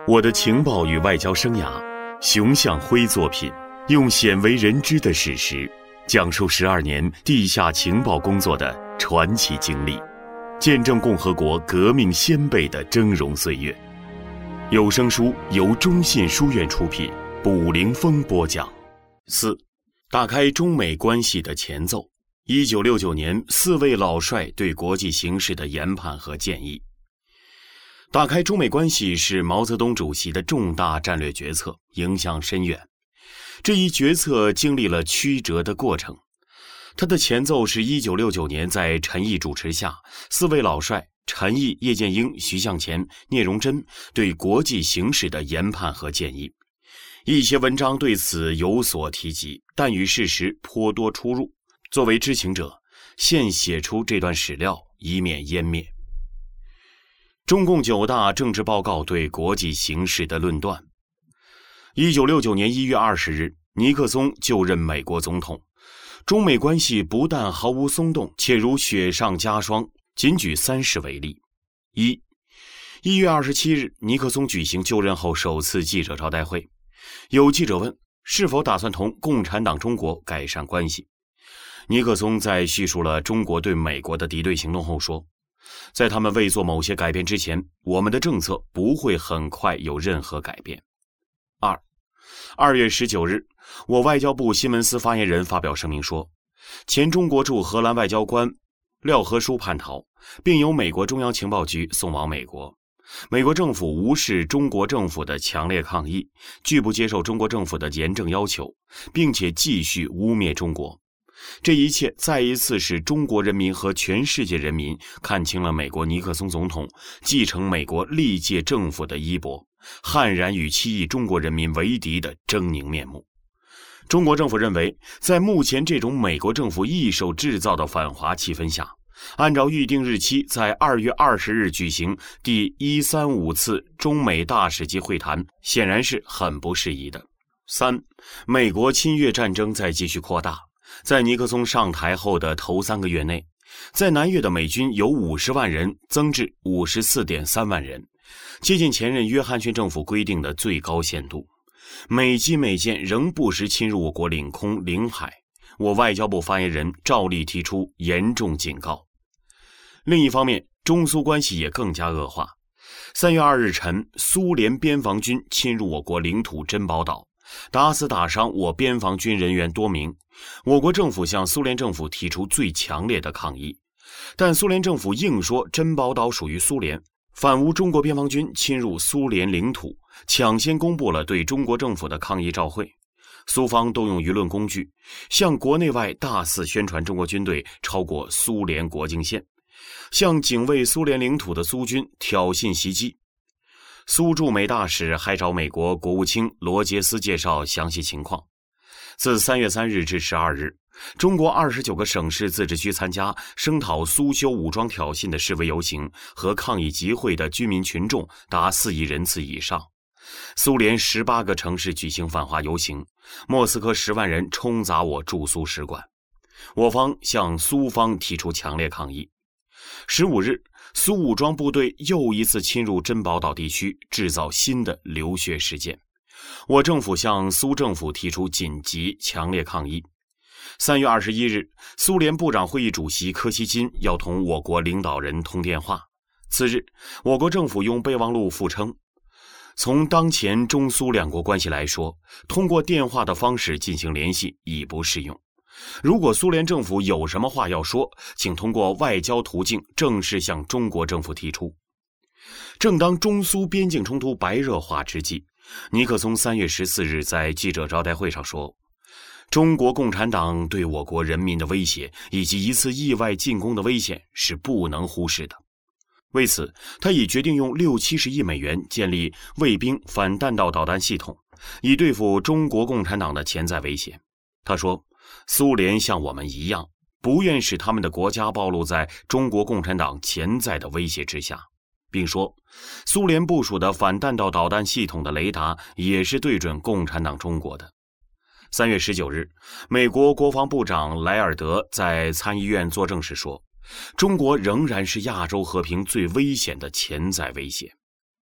我的情报与外交生涯，熊向晖作品，用鲜为人知的史实，讲述12年地下情报工作的传奇经历，见证共和国革命先辈的峥嵘岁月。有声书由中信书院出品，卜凌峰播讲。4. 打开中美关系的前奏。1969年4位老帅对国际形势的研判和建议。打开中美关系是毛泽东主席的重大战略决策，影响深远。这一决策经历了曲折的过程。它的前奏是1969年在陈毅主持下，4位老帅陈毅、叶剑英、徐向前、聂荣臻对国际形势的研判和建议。一些文章对此有所提及，但与事实颇多出入。作为知情者，现写出这段史料，以免湮灭。中共9大政治报告对国际形势的论断。1969年1月20日，尼克松就任美国总统。中美关系不但毫无松动，且如雪上加霜。仅举3事为例。1月27日，尼克松举行就任后首次记者招待会。有记者问，是否打算同共产党中国改善关系？尼克松在叙述了中国对美国的敌对行动后说，在他们未做某些改变之前，我们的政策不会很快有任何改变。2月19日，我外交部新闻司发言人发表声明说，前中国驻荷兰外交官廖和书叛逃，并由美国中央情报局送往美国。美国政府无视中国政府的强烈抗议，拒不接受中国政府的严正要求，并且继续污蔑中国。这一切再一次使中国人民和全世界人民看清了美国尼克松总统继承美国历届政府的衣钵，悍然与7亿中国人民为敌的狰狞面目。中国政府认为，在目前这种美国政府一手制造的反华气氛下，按照预定日期在2月20日举行第135次中美大使级会谈，显然是很不适宜的。3. 美国侵略战争在继续扩大。在尼克松上台后的头3个月内，在南越的美军由50万人增至 54.3 万人，接近前任约翰逊政府规定的最高限度。美机美舰仍不时侵入我国领空领海，我外交部发言人照例提出严重警告。另一方面，中苏关系也更加恶化。3月2日晨，苏联边防军侵入我国领土珍宝岛，打死打伤我边防军人员多名。我国政府向苏联政府提出最强烈的抗议，但苏联政府硬说珍宝岛属于苏联，反诬中国边防军侵入苏联领土，抢先公布了对中国政府的抗议照会。苏方动用舆论工具，向国内外大肆宣传中国军队超过苏联国境线，向警卫苏联领土的苏军挑衅袭击。苏驻美大使还找美国国务卿罗杰斯介绍详细情况。自3月3日至12日，中国29个省市自治区参加声讨苏修武装挑衅的示威游行和抗议集会的居民群众达4亿人次以上。苏联18个城市举行反华游行，莫斯科10万人冲砸我驻苏使馆。我方向苏方提出强烈抗议。15日，苏武装部队又一次侵入珍宝岛地区，制造新的流血事件。我政府向苏政府提出紧急强烈抗议。3月21日，苏联部长会议主席柯西金要同我国领导人通电话。次日，我国政府用备忘录附称，从当前中苏两国关系来说，通过电话的方式进行联系已不适用。如果苏联政府有什么话要说，请通过外交途径正式向中国政府提出。正当中苏边境冲突白热化之际，尼克松3月14日在记者招待会上说，中国共产党对我国人民的威胁以及一次意外进攻的危险是不能忽视的。为此，他已决定用60-70亿美元建立卫兵反弹道导弹系统，以对付中国共产党的潜在威胁。他说，苏联像我们一样，不愿使他们的国家暴露在中国共产党潜在的威胁之下，并说，苏联部署的反弹道导弹系统的雷达也是对准共产党中国的。3月19日，美国国防部长莱尔德在参议院作证时说，中国仍然是亚洲和平最危险的潜在威胁。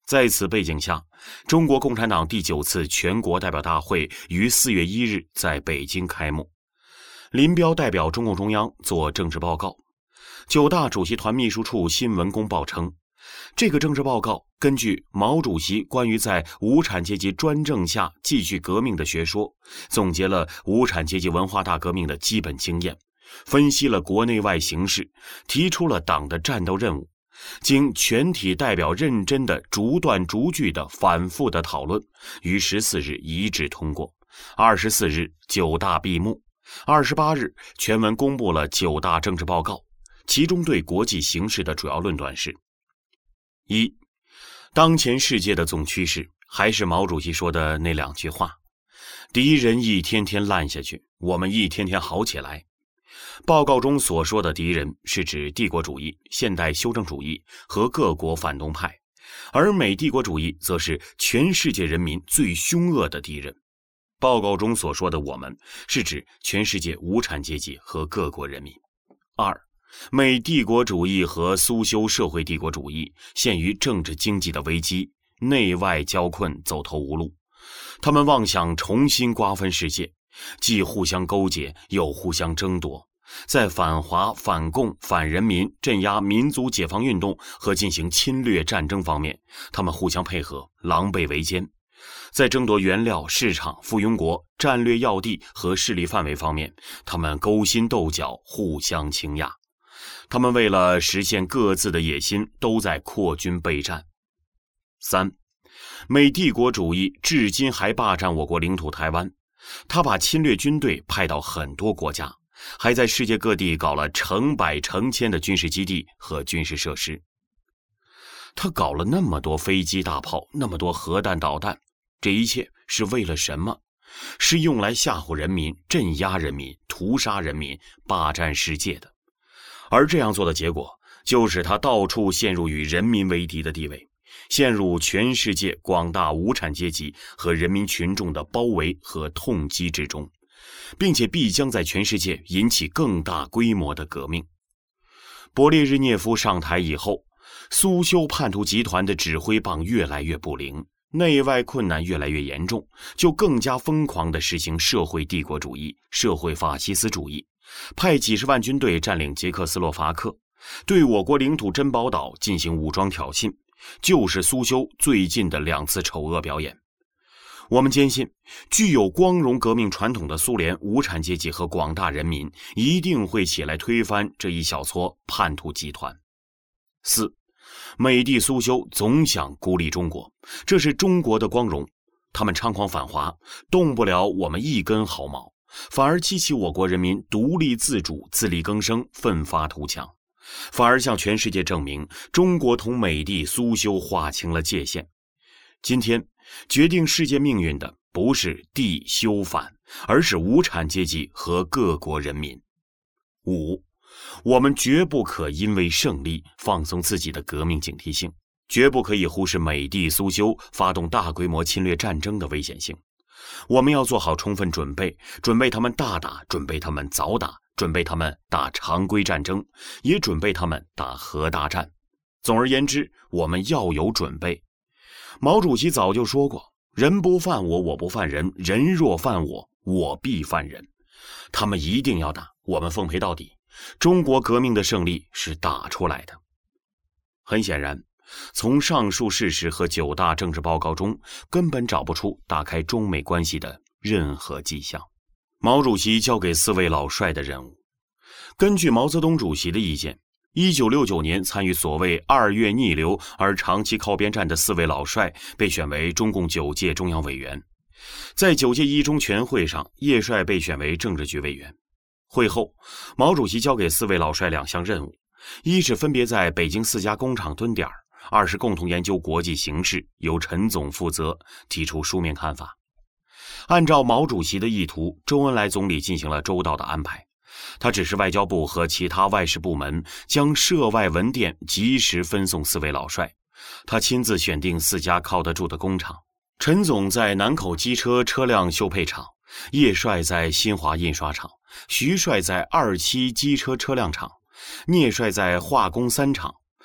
在此背景下，中国共产党第9次全国代表大会于4月1日在北京开幕。林彪代表中共中央做政治报告。9大主席团秘书处新闻公报称，这个政治报告根据毛主席关于在无产阶级专政下继续革命的学说，总结了无产阶级文化大革命的基本经验，分析了国内外形势，提出了党的战斗任务。经全体代表认真的逐段逐句的反复的讨论，于14日一致通过。24日9大闭幕。28日全文公布了9大政治报告，其中对国际形势的主要论断是：一，当前世界的总趋势还是毛主席说的那2句话，敌人一天天烂下去，我们一天天好起来。报告中所说的敌人是指帝国主义、现代修正主义和各国反动派，而美帝国主义则是全世界人民最凶恶的敌人。报告中所说的我们是指全世界无产阶级和各国人民。2，美帝国主义和苏修社会帝国主义陷于政治经济的危机，内外交困，走投无路。他们妄想重新瓜分世界，既互相勾结，又互相争夺，在反华、反共、反人民、镇压民族解放运动和进行侵略战争方面，他们互相配合，狼狈为奸。在争夺原料、市场、附庸国、战略要地和势力范围方面，他们勾心斗角，互相倾轧。他们为了实现各自的野心，都在扩军备战。3，美帝国主义至今还霸占我国领土台湾，他把侵略军队派到很多国家，还在世界各地搞了成百成千的军事基地和军事设施。他搞了那么多飞机大炮，那么多核弹导弹，这一切是为了什么？是用来吓唬人民、镇压人民、屠杀人民、霸占世界的。而这样做的结果，就是他到处陷入与人民为敌的地位，陷入全世界广大无产阶级和人民群众的包围和痛击之中，并且必将在全世界引起更大规模的革命。勃列日涅夫上台以后，苏修叛徒集团的指挥棒越来越不灵，内外困难越来越严重，就更加疯狂地实行社会帝国主义、社会法西斯主义，派几十万军队占领捷克斯洛伐克，对我国领土珍宝岛进行武装挑衅，就是苏修最近的2次丑恶表演。我们坚信，具有光荣革命传统的苏联无产阶级和广大人民一定会起来推翻这一小撮叛徒集团。4，美帝苏修总想孤立中国，这是中国的光荣。他们猖狂反华，动不了我们一根毫毛，反而激起我国人民独立自主、自力更生，奋发图强，反而向全世界证明中国同美帝苏修划清了界限。今天决定世界命运的不是帝修反，而是无产阶级和各国人民。5，我们绝不可因为胜利放松自己的革命警惕性，绝不可以忽视美帝苏修发动大规模侵略战争的危险性。我们要做好充分准备，准备他们大打，准备他们早打，准备他们打常规战争，也准备他们打核大战。总而言之，我们要有准备。毛主席早就说过，人不犯我，我不犯人，人若犯我，我必犯人。他们一定要打，我们奉陪到底。中国革命的胜利是打出来的。很显然，从上述事实和9大政治报告中，根本找不出打开中美关系的任何迹象。毛主席交给4位老帅的任务。根据毛泽东主席的意见，1969年参与所谓2月逆流而长期靠边站的4位老帅被选为中共9届中央委员。在9届一中全会上，叶帅被选为政治局委员。会后，毛主席交给4位老帅2项任务：一是分别在北京4家工厂蹲点；2是共同研究国际形势，由陈总负责，提出书面看法。按照毛主席的意图，周恩来总理进行了周到的安排。他指示外交部和其他外事部门将涉外文电及时分送4位老帅。他亲自选定4家靠得住的工厂。陈总在南口机车车辆修配厂，叶帅在新华印刷厂，徐帅在2期机车车辆厂，聂帅在化工3厂，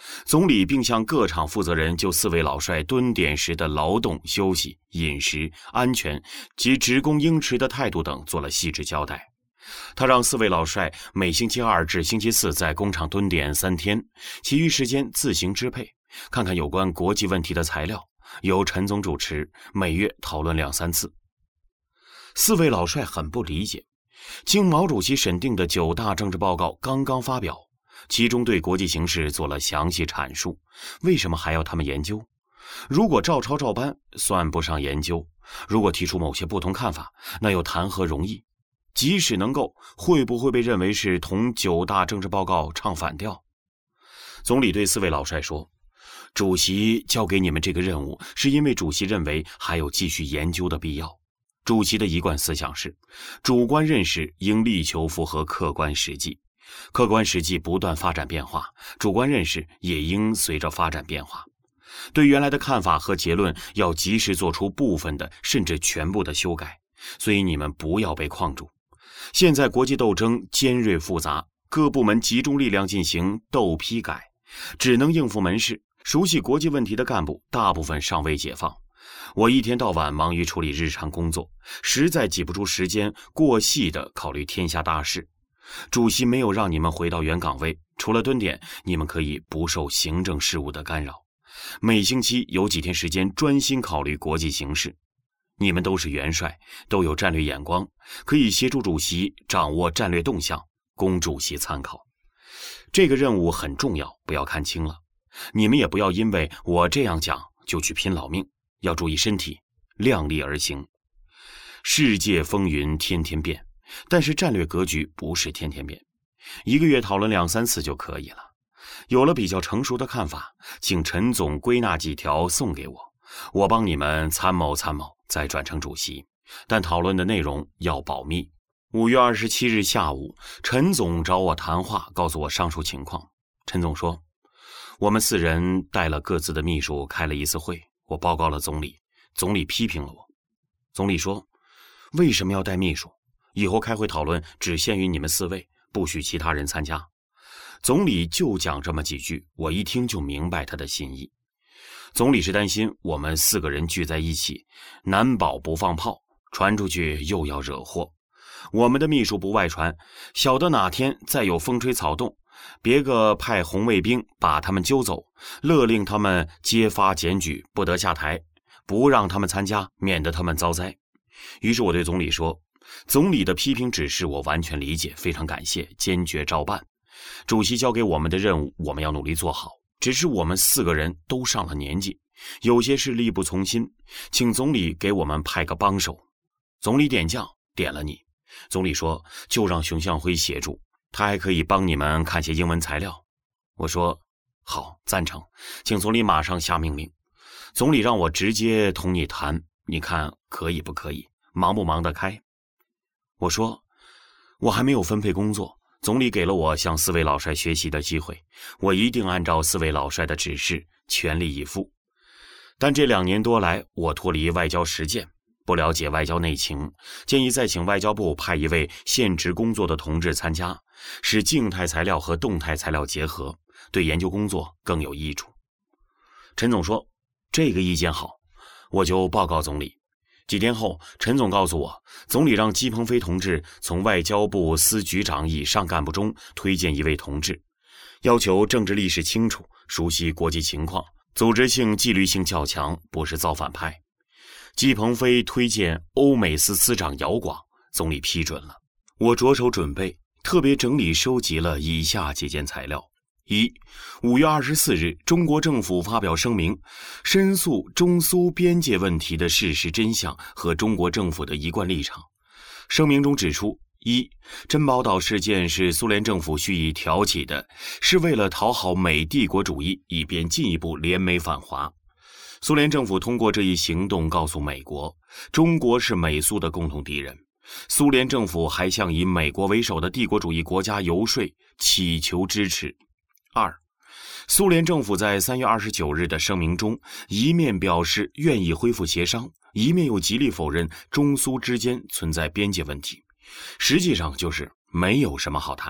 总理并向各厂负责人就4位老帅蹲点时的劳动、休息、饮食、安全及职工应持的态度等做了细致交代。他让4位老帅每星期2至星期4在工厂蹲点3天，其余时间自行支配，看看有关国际问题的材料，由陈总主持，每月讨论2-3次。4位老帅很不理解，经毛主席审定的9大政治报告刚刚发表，其中对国际形势做了详细阐述，为什么还要他们研究？如果照抄照搬，算不上研究；如果提出某些不同看法，那又谈何容易？即使能够，会不会被认为是同9大政治报告唱反调？总理对4位老帅说，主席交给你们这个任务，是因为主席认为还有继续研究的必要。主席的一贯思想是，主观认识应力求符合客观实际，客观实际不断发展变化，主观认识也应随着发展变化。对原来的看法和结论要及时做出部分的甚至全部的修改，所以你们不要被框住。现在国际斗争尖锐复杂，各部门集中力量进行斗批改，只能应付门事，熟悉国际问题的干部大部分尚未解放。我一天到晚忙于处理日常工作，实在挤不出时间过细地考虑天下大事。主席没有让你们回到原岗位，除了蹲点，你们可以不受行政事务的干扰，每星期有几天时间专心考虑国际形势。你们都是元帅，都有战略眼光，可以协助主席掌握战略动向，供主席参考。这个任务很重要，不要看轻了。你们也不要因为我这样讲就去拼老命，要注意身体，量力而行。世界风云天天变，但是战略格局不是天天变，一个月讨论2-3次就可以了。有了比较成熟的看法，请陈总归纳几条送给我，我帮你们参谋参谋，再转呈主席，但讨论的内容要保密。5月27日下午，陈总找我谈话，告诉我上述情况。陈总说，我们4人带了各自的秘书开了一次会，我报告了总理，总理批评了我。总理说，为什么要带秘书？以后开会讨论只限于你们4位，不许其他人参加。总理就讲这么几句，我一听就明白他的心意。总理是担心我们4个人聚在一起，难保不放炮，传出去又要惹祸。我们的秘书不外传，晓得哪天再有风吹草动，别个派红卫兵把他们揪走，勒令他们揭发检举，不得下台，不让他们参加，免得他们遭灾。于是我对总理说，总理的批评指示我完全理解，非常感谢，坚决照办。主席交给我们的任务，我们要努力做好。只是我们4个人都上了年纪，有些事力不从心，请总理给我们派个帮手。总理点将，点了你。总理说，就让熊向晖协助，他还可以帮你们看些英文材料。我说，好，赞成，请总理马上下命令。总理让我直接同你谈，你看可以不可以？忙不忙得开？我说，我还没有分配工作，总理给了我向4位老帅学习的机会，我一定按照4位老帅的指示全力以赴。但这2年多来，我脱离外交实践，不了解外交内情，建议再请外交部派一位现职工作的同志参加，使静态材料和动态材料结合，对研究工作更有益处。陈总说，这个意见好，我就报告总理。几天后，陈总告诉我，总理让姬鹏飞同志从外交部司局长以上干部中推荐一位同志，要求政治历史清楚，熟悉国际情况，组织性纪律性较强，不是造反派。姬鹏飞推荐欧美司司长姚广，总理批准了。我着手准备，特别整理收集了以下几件材料。5月24日，中国政府发表声明，申诉中苏边界问题的事实真相和中国政府的一贯立场。声明中指出，1. 珍宝岛事件是苏联政府蓄意挑起的，是为了讨好美帝国主义，以便进一步联美反华。苏联政府通过这一行动告诉美国，中国是美苏的共同敌人。苏联政府还向以美国为首的帝国主义国家游说，祈求支持。2. 苏联政府在3月29日的声明中，一面表示愿意恢复协商，一面又极力否认中苏之间存在边界问题，实际上就是没有什么好谈的，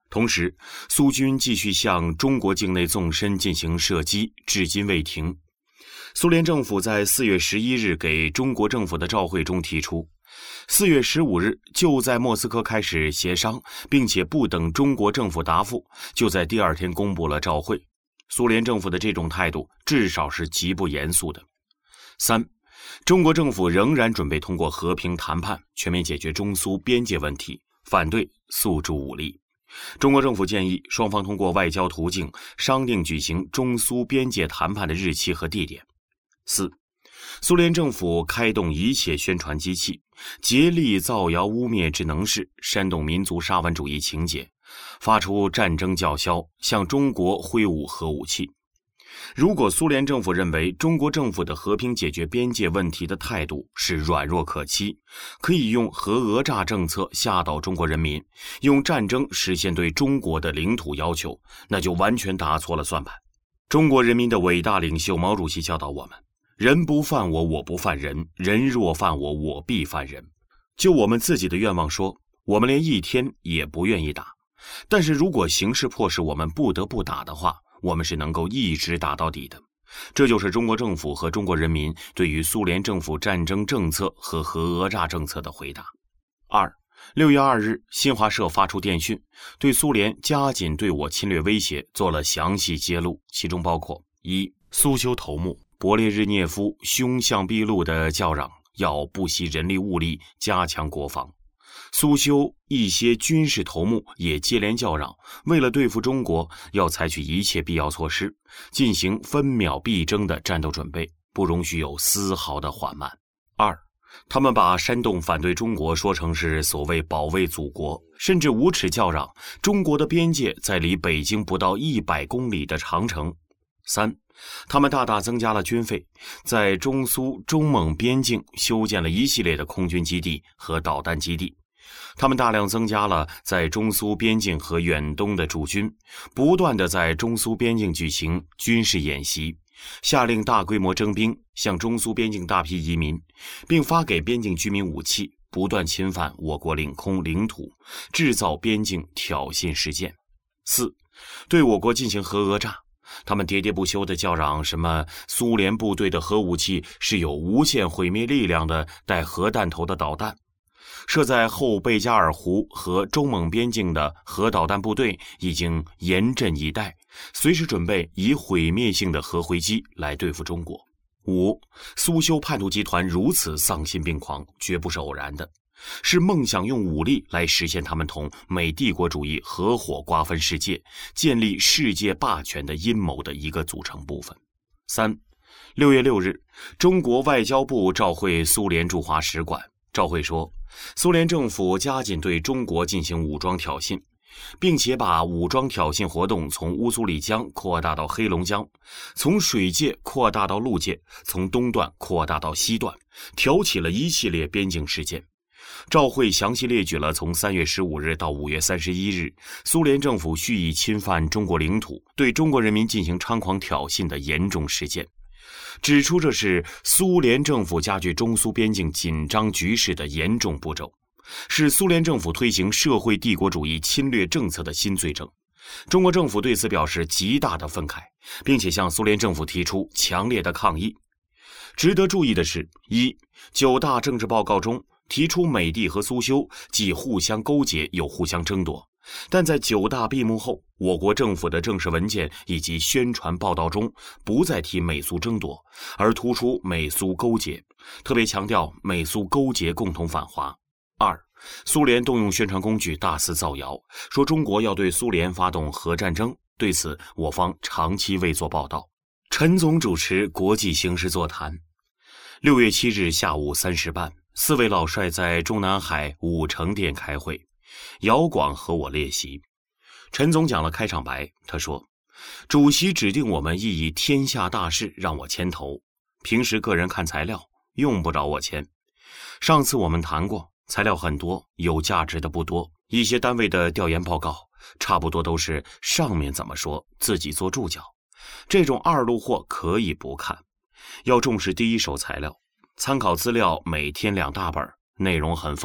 同时，苏军继续向中国境内纵深进行射击，至今未停。苏联政府在4月11日给中国政府的照会中提出，4月15日就在莫斯科开始协商，并且不等中国政府答复，就在第2天公布了照会。苏联政府的这种态度至少是极不严肃的。3. 中国政府仍然准备通过和平谈判全面解决中苏边界问题，反对诉诸武力。中国政府建议双方通过外交途径商定举行中苏边界谈判的日期和地点。4. 苏联政府开动一切宣传机器，竭力造谣污蔑智能势，煽动民族沙文主义情节，发出战争叫嚣，向中国挥舞核武器。如果苏联政府认为中国政府的和平解决边界问题的态度是软弱可欺，可以用核讹诈政策吓倒中国人民，用战争实现对中国的领土要求，那就完全打错了算盘。中国人民的伟大领袖毛主席教导我们，人不犯我，我不犯人，人若犯我，我必犯人。就我们自己的愿望说，我们连1天也不愿意打，但是如果形势迫使我们不得不打的话，我们是能够一直打到底的。这就是中国政府和中国人民对于苏联政府战争政策和核讹诈政策的回答。2. 6月2日，新华社发出电讯，对苏联加紧对我侵略威胁做了详细揭露，其中包括： 1. 苏修头目勃列日涅夫凶相毕露的叫嚷，要不惜人力物力加强国防。苏修一些军事头目也接连叫嚷，为了对付中国，要采取一切必要措施，进行分秒必争的战斗准备，不容许有丝毫的缓慢。2. 他们把煽动反对中国说成是所谓保卫祖国，甚至无耻叫嚷中国的边界在离北京不到100公里的长城。3. 他们大大增加了军费，在中苏中蒙边境修建了一系列的空军基地和导弹基地。他们大量增加了在中苏边境和远东的驻军，不断地在中苏边境举行军事演习，下令大规模征兵，向中苏边境大批移民，并发给边境居民武器，不断侵犯我国领空领土，制造边境挑衅事件。4. 对我国进行核讹诈，他们喋喋不休地叫嚷什么苏联部队的核武器是有无限毁灭力量的带核弹头的导弹，设在后贝加尔湖和中蒙边境的核导弹部队已经严阵以待，随时准备以毁灭性的核回击来对付中国。5. 苏修叛徒集团如此丧心病狂，绝不是偶然的，是梦想用武力来实现他们同美帝国主义合伙瓜分世界、建立世界霸权的阴谋的一个组成部分。3. 6月6日，中国外交部召会苏联驻华使馆，召会说，苏联政府加紧对中国进行武装挑衅，并且把武装挑衅活动从乌苏里江扩大到黑龙江，从水界扩大到陆界，从东段扩大到西段，挑起了一系列边境事件。照会详细列举了从3月15日到5月31日，苏联政府蓄意侵犯中国领土，对中国人民进行猖狂挑衅的严重事件，指出这是苏联政府加剧中苏边境紧张局势的严重步骤，是苏联政府推行社会帝国主义侵略政策的新罪证。中国政府对此表示极大的愤慨，并且向苏联政府提出强烈的抗议。值得注意的是，1. 9大政治报告中提出美帝和苏修既互相勾结又互相争夺，但在9大闭幕后，我国政府的正式文件以及宣传报道中不再提美苏争夺，而突出美苏勾结，特别强调美苏勾结共同反华。2. 苏联动用宣传工具大肆造谣，说中国要对苏联发动核战争，对此我方长期未作报道。陈总主持国际形势座谈。6月7日下午3时半，4位老帅在中南海五城殿开会，姚广和我列席。陈总讲了开场白，他说，主席指定我们亦以天下大事让我牵头，平时个人看材料用不着我签。上次我们谈过，材料很多，有价值的不多，一些单位的调研报告差不多都是上面怎么说自己做注脚，这种二路货可以不看，要重视第一手材料，参考资料每天2大本，内容很丰富，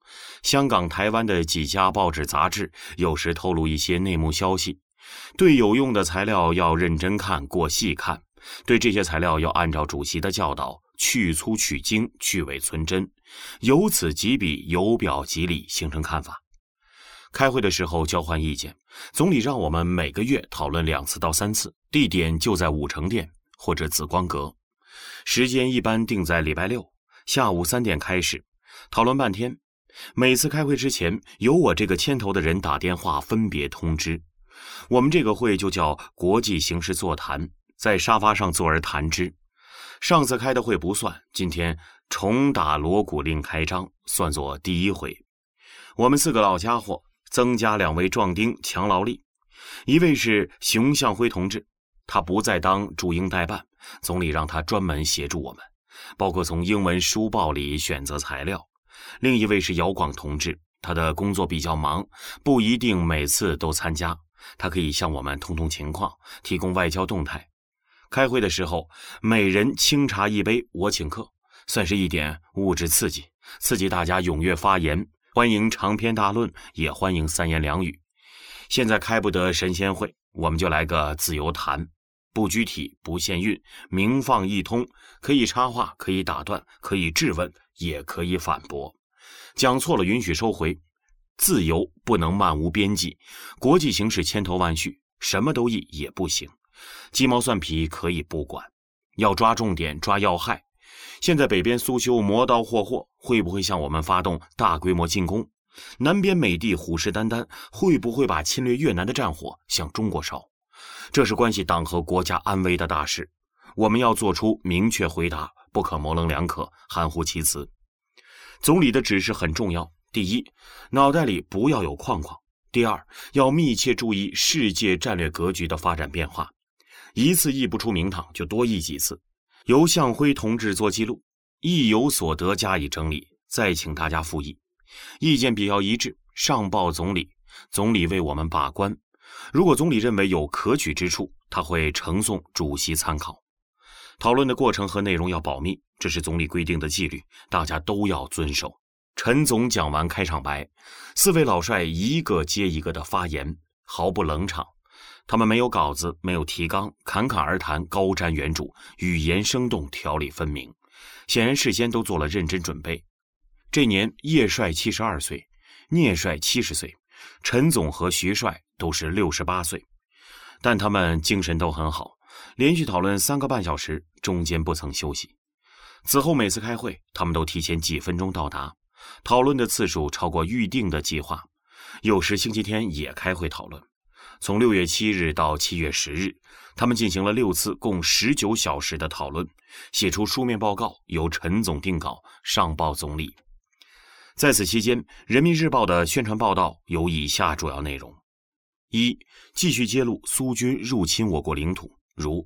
香港、台湾的几家报纸杂志有时透露一些内幕消息。对有用的材料要认真看，过细看，对这些材料要按照主席的教导，去粗取精，去伪存真，由此及彼，由表及里，形成看法。开会的时候交换意见，总理让我们每个月讨论2次到3次，地点就在武成殿或者紫光阁，时间一般定在礼拜六下午3点开始，讨论半天。每次开会之前，由我这个牵头的人打电话分别通知。我们这个会就叫国际形势座谈，在沙发上坐而谈之。上次开的会不算，今天重打锣鼓令开张，算作第1回。我们4个老家伙增加2位壮丁强劳力，一位是熊向辉同志，他不再当驻英代办，总理让他专门协助我们，包括从英文书报里选择材料。另一位是姚广同志，他的工作比较忙，不一定每次都参加，他可以向我们通通情况，提供外交动态。开会的时候，每人清茶1杯，我请客，算是一点物质刺激，刺激大家踊跃发言，欢迎长篇大论，也欢迎3言2语。现在开不得神仙会，我们就来个自由谈，不拘体，不限韵，明放易通，可以插话，可以打断，可以质问，也可以反驳，讲错了允许收回。自由不能漫无边际，国际形势千头万绪，什么都议也不行。鸡毛蒜皮可以不管，要抓重点，抓要害。现在北边苏修磨刀霍霍，会不会向我们发动大规模进攻？南边美帝虎视眈眈，会不会把侵略越南的战火向中国烧？这是关系党和国家安危的大事，我们要做出明确回答，不可模棱两可，含糊其辞。总理的指示很重要，第一，脑袋里不要有框框；第二，要密切注意世界战略格局的发展变化。一次议不出名堂，就多议几次，由向辉同志做记录，意有所得加以整理，再请大家复议。意见比较一致，上报总理，总理为我们把关。如果总理认为有可取之处，他会呈送主席参考。讨论的过程和内容要保密，这是总理规定的纪律，大家都要遵守。陈总讲完开场白，4位老帅一个接一个的发言，毫不冷场。他们没有稿子，没有提纲，侃侃而谈，高瞻远瞩，语言生动，条理分明，显然事先都做了认真准备。这年叶帅72岁，聂帅70岁，陈总和徐帅都是68岁，但他们精神都很好，连续讨论3个半小时，中间不曾休息。此后每次开会，他们都提前几分钟到达，讨论的次数超过预定的计划，有时星期天也开会讨论。从6月7日到7月10日，他们进行了6次共19小时的讨论，写出书面报告，由陈总定稿，上报总理。在此期间，人民日报的宣传报道有以下主要内容：一、继续揭露苏军入侵我国领土，如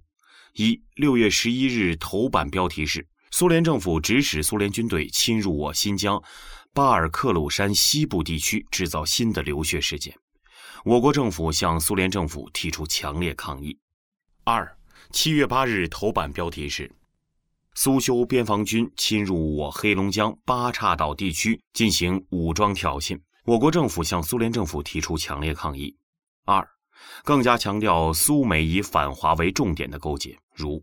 6月11日头版标题是苏联政府指使苏联军队侵入我新疆巴尔克鲁山西部地区，制造新的流血事件，我国政府向苏联政府提出强烈抗议。2、7月8日头版标题是苏修边防军侵入我黑龙江巴岔岛地区进行武装挑衅，我国政府向苏联政府提出强烈抗议。2、更加强调苏美以反华为重点的勾结，如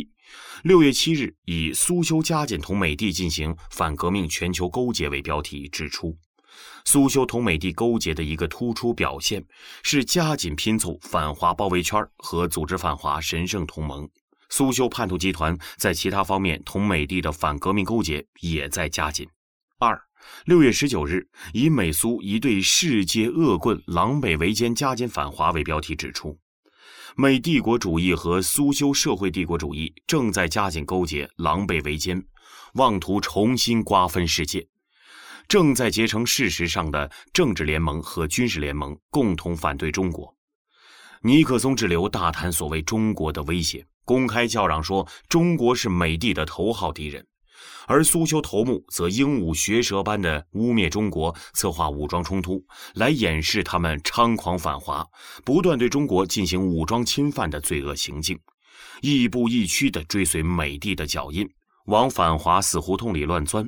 6月7日以苏修加紧同美帝进行反革命全球勾结为标题指出，苏修同美帝勾结的一个突出表现是加紧拼凑反华包围圈和组织反华神圣同盟。苏修叛徒集团在其他方面同美帝的反革命勾结也在加紧。6月19日以美苏一对世界恶棍狼狈为奸加紧反华为标题指出，美帝国主义和苏修社会帝国主义正在加紧勾结，狼狈为奸，妄图重新瓜分世界，正在结成事实上的政治联盟和军事联盟，共同反对中国。尼克松之流大谈所谓中国的威胁，公开叫嚷说中国是美帝的头号敌人，而苏修头目则鹦鹉学舌般的污蔑中国，策划武装冲突，来掩饰他们猖狂反华，不断对中国进行武装侵犯的罪恶行径，亦步亦趋地追随美帝的脚印，往反华死胡同里乱钻。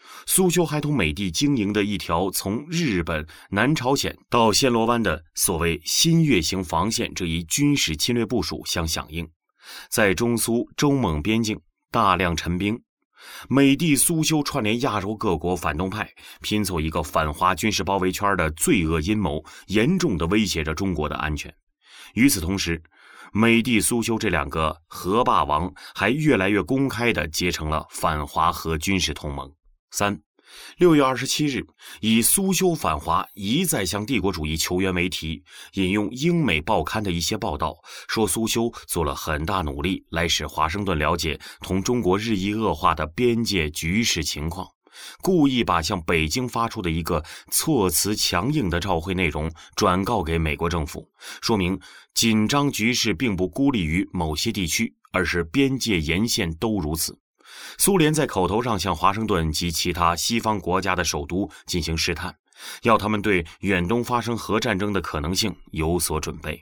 苏修还同美帝经营的一条从日本、南朝鲜到暹罗湾的所谓新月形防线这一军事侵略部署相响应，在中苏周蒙边境大量陈兵。美帝苏修串联亚洲各国反动派，拼凑一个反华军事包围圈的罪恶阴谋，严重地威胁着中国的安全。与此同时，美帝苏修这两个核霸王还越来越公开地结成了反华和军事同盟。6月27日，以苏修反华一再向帝国主义求援为题，引用英美报刊的一些报道，说苏修做了很大努力来使华盛顿了解同中国日益恶化的边界局势情况，故意把向北京发出的一个措辞强硬的照会内容转告给美国政府，说明紧张局势并不孤立于某些地区，而是边界沿线都如此。苏联在口头上向华盛顿及其他西方国家的首都进行试探，要他们对远东发生核战争的可能性有所准备。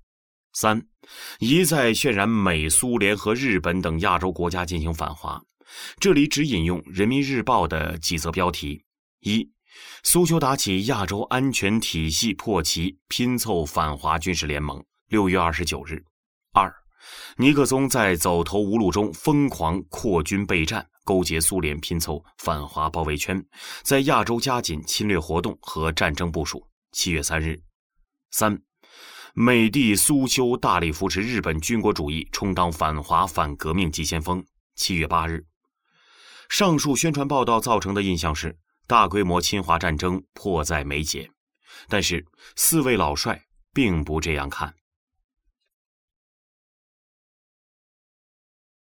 一再渲染美苏联合日本等亚洲国家进行反华。这里只引用人民日报的几则标题：苏修打起亚洲安全体系破旗，拼凑反华军事联盟，6月29日。尼克松在走投无路中疯狂扩军备战，勾结苏联拼凑反华包围圈，在亚洲加紧侵略活动和战争部署，7月3日。美帝苏修大力扶持日本军国主义，充当反华反革命急先锋，7月8日。上述宣传报道造成的印象是大规模侵华战争迫在眉睫，但是4位老帅并不这样看。